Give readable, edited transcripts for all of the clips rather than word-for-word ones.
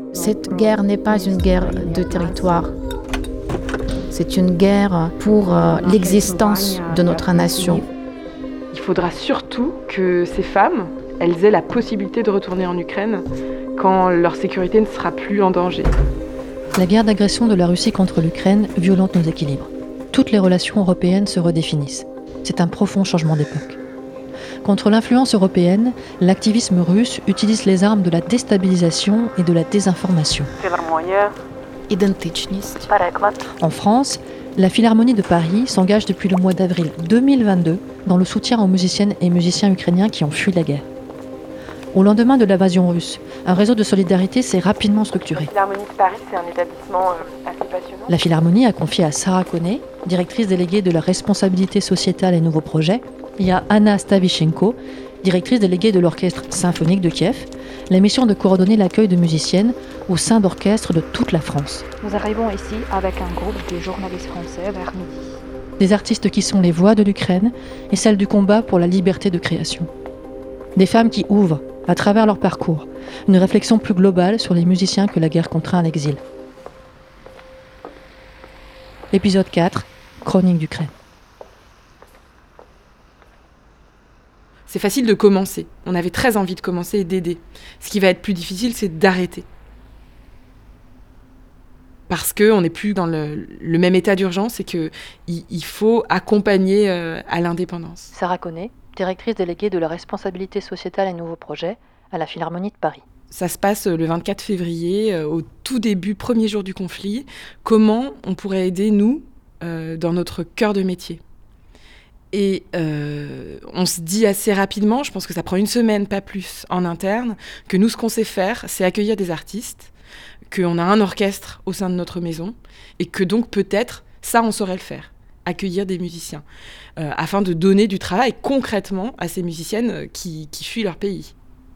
Cette guerre n'est pas une guerre de territoire. C'est une guerre pour l'existence de notre nation. Il faudra surtout que ces femmes, elles aient la possibilité de retourner en Ukraine quand leur sécurité ne sera plus en danger. La guerre d'agression de la Russie contre l'Ukraine violente nos équilibres. Toutes les relations européennes se redéfinissent. C'est un profond changement d'époque. Contre l'influence européenne, l'activisme russe utilise les armes de la déstabilisation et de la désinformation. En France, la Philharmonie de Paris s'engage depuis le mois d'avril 2022 dans le soutien aux musiciennes et musiciens ukrainiens qui ont fui la guerre. Au lendemain de l'invasion russe, un réseau de solidarité s'est rapidement structuré. La Philharmonie de Paris, c'est un établissement assez passionnant. La Philharmonie a confié à Sarah Koné, directrice déléguée de la responsabilité sociétale et nouveaux projets, et à Anna Stavichenko, directrice déléguée de l'Orchestre symphonique de Kiev, la mission de coordonner l'accueil de musiciennes au sein d'orchestres de toute la France. Nous arrivons ici avec un groupe de journalistes français vers midi. Des artistes qui sont les voix de l'Ukraine et celles du combat pour la liberté de création. Des femmes qui ouvrent, à travers leur parcours, une réflexion plus globale sur les musiciens que la guerre contraint à l'exil. Épisode 4, Chronique d'Ukraine. C'est facile de commencer. On avait très envie de commencer et d'aider. Ce qui va être plus difficile, c'est d'arrêter. Parce qu'on n'est plus dans le même état d'urgence et qu'il faut accompagner à l'indépendance. Sarah Koné, directrice déléguée de la responsabilité sociétale et nouveaux projets à la Philharmonie de Paris. Ça se passe le 24 février, au tout début, premier jour du conflit. Comment on pourrait aider, nous, dans notre cœur de métier ? Et on se dit assez rapidement, je pense que ça prend une semaine, pas plus, en interne, que nous, ce qu'on sait faire, c'est accueillir des artistes, qu'on a un orchestre au sein de notre maison, et que donc peut-être, ça, on saurait le faire, accueillir des musiciens, afin de donner du travail concrètement à ces musiciennes qui fuient leur pays.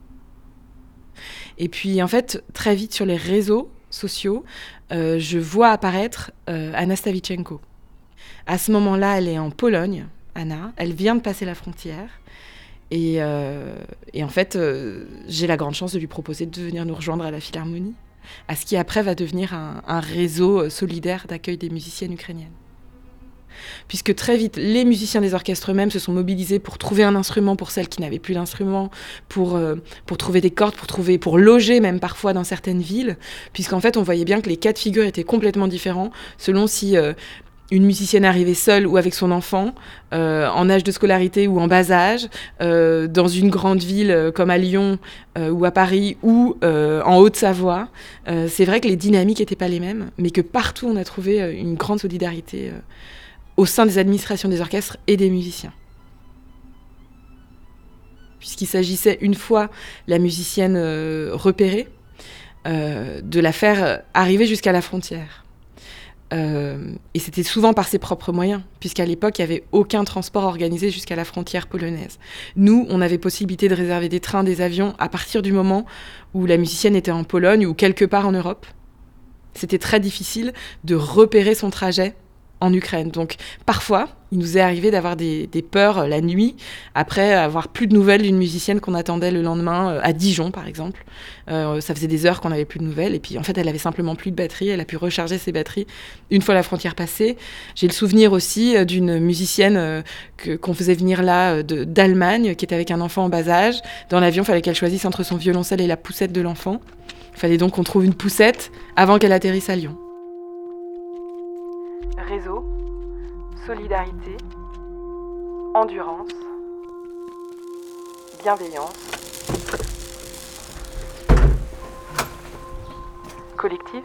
Et puis, en fait, très vite sur les réseaux sociaux, je vois apparaître Anna Stavichenko. À ce moment-là, elle est en Pologne, Anna, elle vient de passer la frontière et en fait, j'ai la grande chance de lui proposer de venir nous rejoindre à la Philharmonie, à ce qui après va devenir un réseau solidaire d'accueil des musiciennes ukrainiennes. Puisque très vite, les musiciens des orchestres eux-mêmes se sont mobilisés pour trouver un instrument pour celles qui n'avaient plus d'instrument, pour trouver des cordes, pour loger même parfois dans certaines villes, puisqu'en fait, on voyait bien que les cas de figure étaient complètement différents selon si une musicienne arrivait seule ou avec son enfant, en âge de scolarité ou en bas âge, dans une grande ville comme à Lyon ou à Paris ou en Haute-Savoie. C'est vrai que les dynamiques n'étaient pas les mêmes, mais que partout on a trouvé une grande solidarité au sein des administrations des orchestres et des musiciens. Puisqu'il s'agissait, une fois la musicienne repérée, de la faire arriver jusqu'à la frontière. Et c'était souvent par ses propres moyens, puisqu'à l'époque, il n'y avait aucun transport organisé jusqu'à la frontière polonaise. Nous, on avait possibilité de réserver des trains, des avions, à partir du moment où la musicienne était en Pologne ou quelque part en Europe. C'était très difficile de repérer son trajet en Ukraine. Donc, parfois, il nous est arrivé d'avoir des peurs la nuit, après avoir plus de nouvelles d'une musicienne qu'on attendait le lendemain, à Dijon, par exemple. Ça faisait des heures qu'on n'avait plus de nouvelles, et puis en fait, elle avait simplement plus de batterie, elle a pu recharger ses batteries une fois la frontière passée. J'ai le souvenir aussi d'une musicienne qu'on faisait venir là d'Allemagne, qui était avec un enfant en bas âge. Dans l'avion, il fallait qu'elle choisisse entre son violoncelle et la poussette de l'enfant. Il fallait donc qu'on trouve une poussette avant qu'elle atterrisse à Lyon. Réseau, solidarité, endurance, bienveillance, collectif,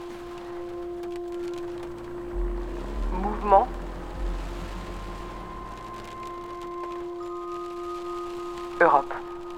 mouvement, Europe.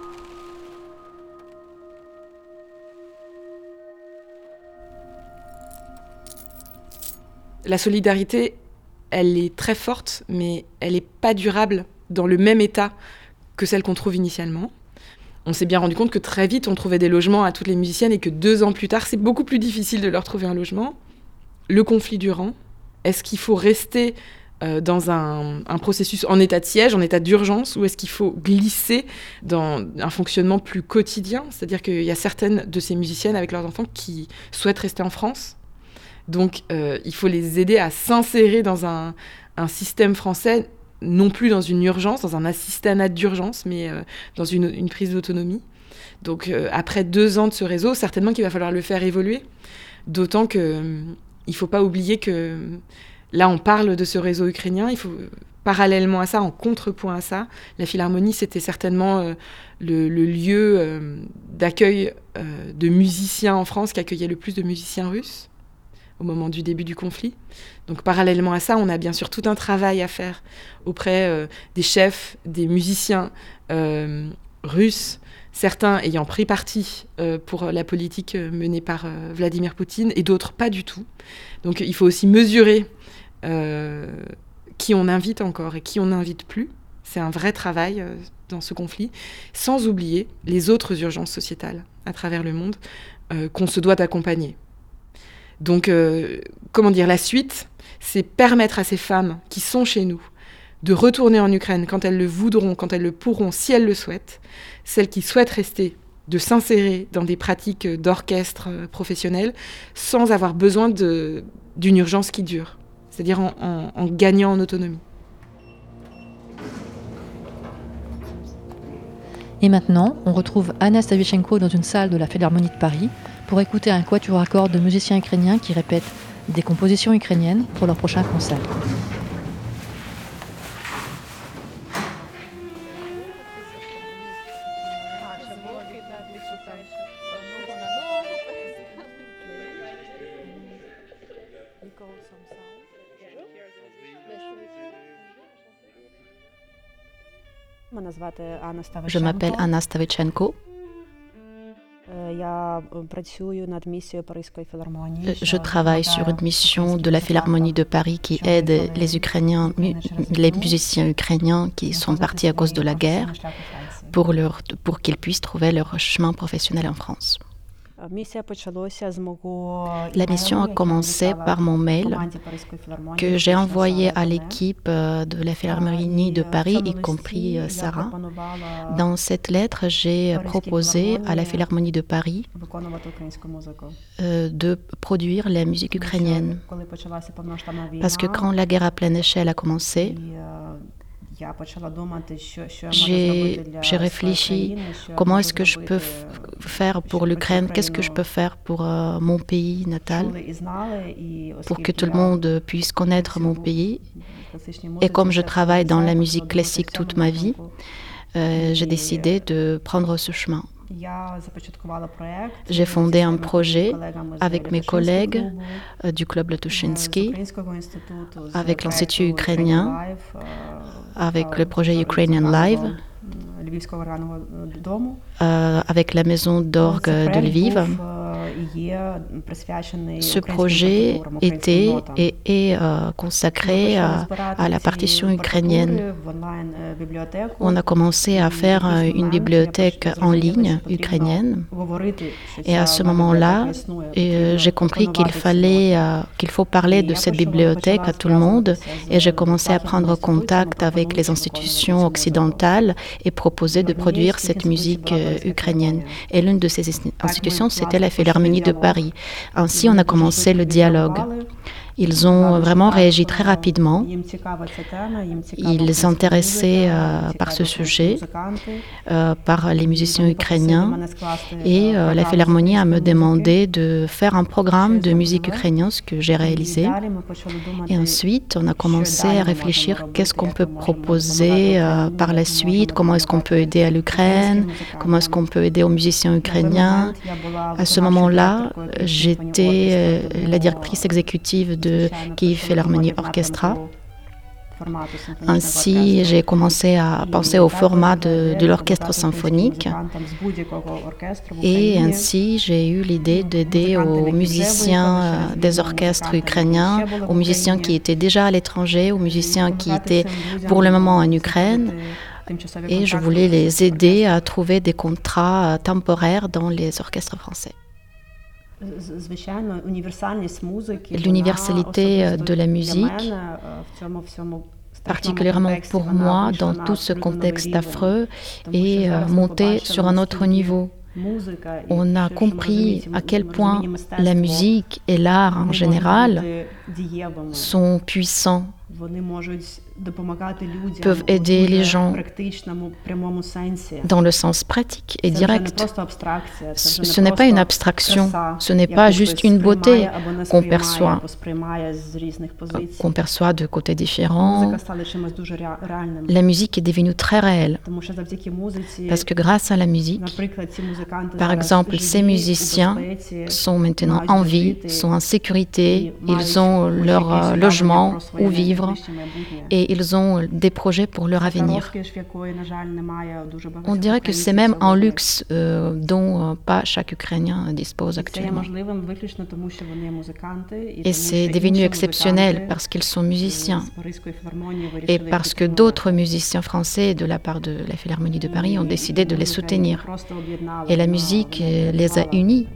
La solidarité, elle est très forte, mais elle n'est pas durable dans le même état que celle qu'on trouve initialement. On s'est bien rendu compte que très vite, on trouvait des logements à toutes les musiciennes et que 2 ans plus tard, c'est beaucoup plus difficile de leur trouver un logement. Le conflit durant, est-ce qu'il faut rester dans un processus en état de siège, en état d'urgence, ou est-ce qu'il faut glisser dans un fonctionnement plus quotidien ? C'est-à-dire qu'il y a certaines de ces musiciennes avec leurs enfants qui souhaitent rester en France. Donc, il faut les aider à s'insérer dans un système français, non plus dans une urgence, dans un assistanat d'urgence, mais dans une prise d'autonomie. Donc, après 2 ans de ce réseau, certainement qu'il va falloir le faire évoluer. D'autant qu'il ne faut pas oublier que là, on parle de ce réseau ukrainien. Il faut, parallèlement à ça, en contrepoint à ça, la Philharmonie, c'était certainement le lieu d'accueil de musiciens en France qui accueillait le plus de musiciens russes au moment du début du conflit. Donc parallèlement à ça, on a bien sûr tout un travail à faire auprès des chefs, des musiciens russes, certains ayant pris parti pour la politique menée par Vladimir Poutine et d'autres pas du tout. Donc il faut aussi mesurer qui on invite encore et qui on n'invite plus. C'est un vrai travail dans ce conflit, sans oublier les autres urgences sociétales à travers le monde qu'on se doit d'accompagner. Donc, la suite, c'est permettre à ces femmes qui sont chez nous de retourner en Ukraine quand elles le voudront, quand elles le pourront, si elles le souhaitent. Celles qui souhaitent rester, de s'insérer dans des pratiques d'orchestre professionnel sans avoir besoin d'une urgence qui dure, c'est-à-dire en gagnant en autonomie. Et maintenant, on retrouve Anna Stavichenko dans une salle de la Philharmonie de Paris pour écouter un quatuor à cordes de musiciens ukrainiens qui répètent des compositions ukrainiennes pour leur prochain concert. Je m'appelle Anna Stavichenko. Je travaille sur une mission de la Philharmonie de Paris qui aide les musiciens ukrainiens qui sont partis à cause de la guerre pour qu'ils puissent trouver leur chemin professionnel en France. La mission a commencé par mon mail que j'ai envoyé à l'équipe de la Philharmonie de Paris, y compris Sarah. Dans cette lettre, j'ai proposé à la Philharmonie de Paris de produire la musique ukrainienne. Parce que quand la guerre à pleine échelle a commencé, j'ai réfléchi comment est-ce que je peux faire pour l'Ukraine, qu'est-ce que je peux faire pour mon pays natal, pour que tout le monde puisse connaître mon pays. Et comme je travaille dans la musique classique toute ma vie, j'ai décidé de prendre ce chemin. J'ai fondé un projet avec mes collègues du club Letushinsky, avec l'Institut ukrainien, avec le projet Ukrainian Live, avec la maison d'orgue de Lviv. Ce projet était et est consacré à la partition ukrainienne. On a commencé à faire une bibliothèque en ligne ukrainienne. Et à ce moment-là, j'ai compris qu'il faut parler de cette bibliothèque à tout le monde. Et j'ai commencé à prendre contact avec les institutions occidentales et proposer de produire cette musique ukrainienne. Et l'une de ces institutions, c'était la Philharmonie de Paris. Ainsi, on a commencé le dialogue. Ils ont vraiment réagi très rapidement. Ils s'intéressaient par ce sujet, par les musiciens ukrainiens. Et la Philharmonie a me demandé de faire un programme de musique ukrainienne, ce que j'ai réalisé. Et ensuite, on a commencé à réfléchir qu'est-ce qu'on peut proposer par la suite, comment est-ce qu'on peut aider à l'Ukraine, comment est-ce qu'on peut aider aux musiciens ukrainiens. À ce moment-là, j'étais la directrice exécutive de Kyiv Philharmonie Orchestra. Ainsi, j'ai commencé à penser au format de l'orchestre symphonique et ainsi, j'ai eu l'idée d'aider aux musiciens des orchestres ukrainiens, aux musiciens qui étaient déjà à l'étranger, aux musiciens qui étaient pour le moment en Ukraine. Et je voulais les aider à trouver des contrats temporaires dans les orchestres français. l'universalité de la musique, particulièrement pour moi, dans tout ce contexte affreux, est montée sur un autre niveau. On a compris à quel point la musique et l'art en général sont puissants, peuvent aider les gens dans le sens pratique et direct. Ce n'est pas une abstraction, ce n'est pas juste une beauté qu'on perçoit de côtés différents. La musique est devenue très réelle, parce que grâce à la musique, par exemple, ces musiciens sont maintenant en vie, sont en sécurité, ils ont leur logement où vivre et ils ont des projets pour leur avenir. On dirait que c'est même un luxe dont pas chaque Ukrainien dispose actuellement. Et c'est devenu exceptionnel parce qu'ils sont musiciens et parce que d'autres musiciens français de la part de la Philharmonie de Paris ont décidé de les soutenir. Et la musique les a unis.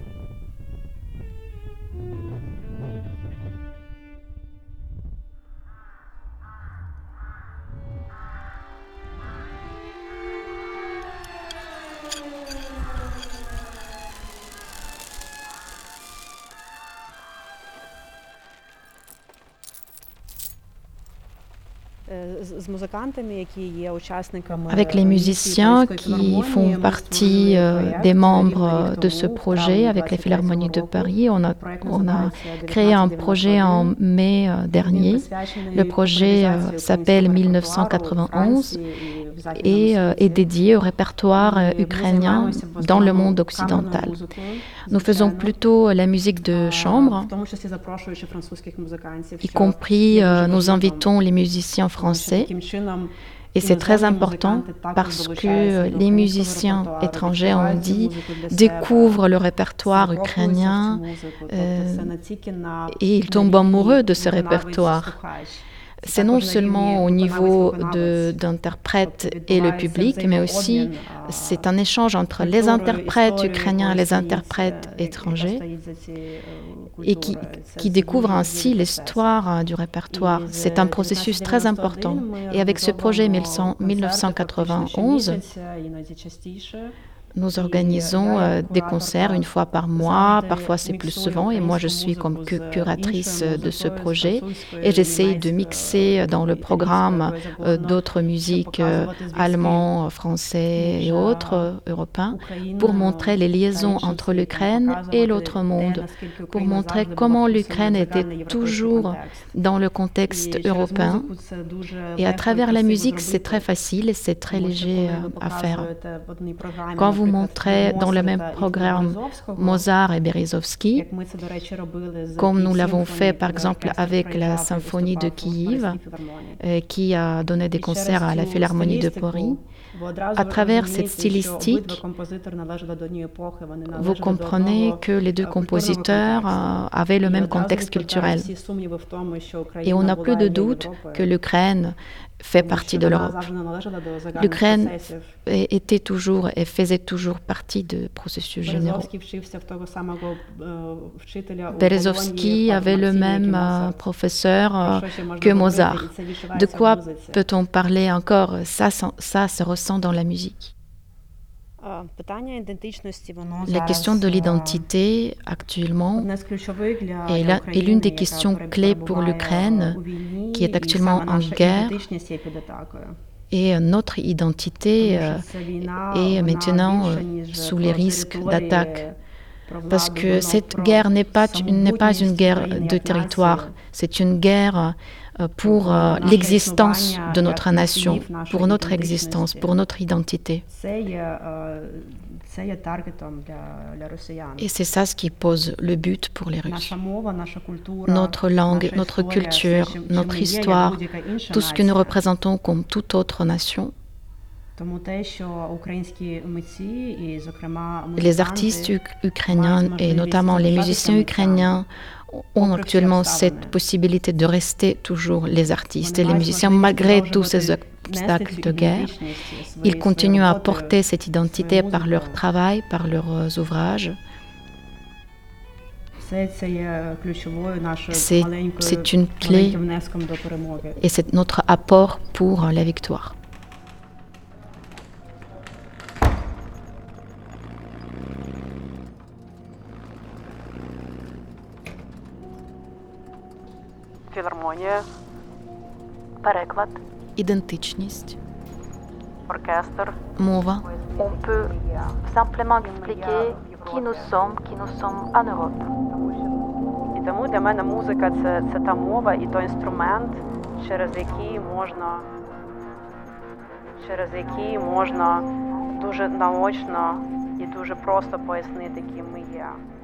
Avec les musiciens qui font partie des membres de ce projet, avec la Philharmonie de Paris, on a créé un projet en mai dernier. Le projet s'appelle 1991 et est dédié au répertoire ukrainien dans le monde occidental. Nous faisons plutôt la musique de chambre, y compris nous invitons les musiciens français. Et c'est très important parce que les musiciens étrangers, on dit, découvrent le répertoire ukrainien et ils tombent amoureux de ce répertoire. C'est non seulement au niveau d'interprètes et le public, mais aussi c'est un échange entre les interprètes ukrainiens et les interprètes étrangers et qui découvrent ainsi l'histoire du répertoire. C'est un processus très important. Et avec ce projet 1991, nous organisons des concerts une fois par mois, parfois c'est plus souvent, et moi je suis comme curatrice de ce projet et j'essaye de mixer dans le programme d'autres musiques allemands, français et autres européens pour montrer les liaisons entre l'Ukraine et l'autre monde, pour montrer comment l'Ukraine était toujours dans le contexte européen. Et à travers la musique, c'est très facile et c'est très léger à faire. Quand vous montrez dans le même programme Mozart et Berezovsky, comme nous l'avons fait par exemple avec la symphonie de Kiev, qui a donné des concerts à la Philharmonie de Paris. À travers cette stylistique, vous comprenez que les deux compositeurs avaient le même contexte culturel. Et on n'a plus de doute que l'Ukraine fait partie de l'Europe. L'Ukraine était toujours et faisait toujours partie de processus généraux. Berezovsky avait le même professeur que Mozart. De quoi peut-on parler encore? Ça se ressent dans la musique. La question de l'identité actuellement est l'une des questions clés pour l'Ukraine, qui est actuellement en guerre. Et notre identité est maintenant sous les risques d'attaque. Parce que cette guerre n'est pas une guerre de territoire, c'est une guerre pour l'existence de notre nation, pour notre existence, pour notre identité. Et c'est ça ce qui pose le but pour les Russes. Notre langue, notre culture, notre histoire, tout ce que nous représentons comme toute autre nation. Les artistes ukrainiens et notamment les musiciens ukrainiens ont actuellement cette possibilité de rester toujours les artistes et les musiciens malgré tous ces obstacles de guerre. Ils continuent à porter cette identité par leur travail, par leurs ouvrages. C'est une clé et c'est notre apport pour la victoire. Філармонія, переклад, Ідентичність, оркестр. мова. On peut simplement expliquer qui nous sommes en Europe. І тому для мене музика це та мова і той інструмент, через який можна дуже наочно і дуже просто пояснити, ким ми є.